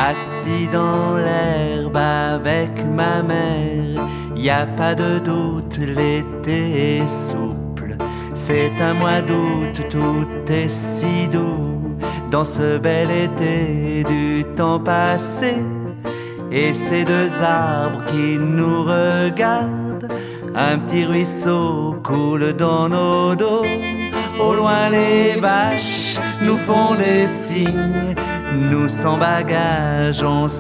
assis dans l'herbe avec ma mère. Y a pas de doute, l'été est souple. C'est un mois d'août, tout est si doux. Dans ce bel été du temps passé. Et ces deux arbres qui nous regardent, un petit ruisseau coule dans nos dos. Au loin les vaches nous font des signes, nous sans bagages on